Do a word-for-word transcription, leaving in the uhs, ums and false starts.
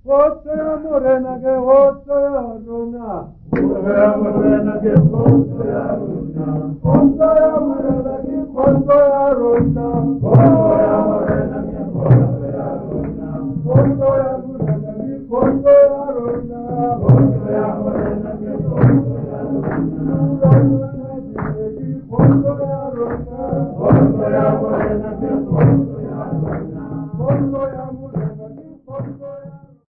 Foto ya morena que foto ya runa. Foto ya morena que foto ya runa. Foto ya morena que foto ya runa. Foto ya morena que foto ya runa. Foto ya morena que foto ya runa. Foto ya morena que foto ya runa. Foto ya runa. Foto ya morena que foto ya runa. Foto ya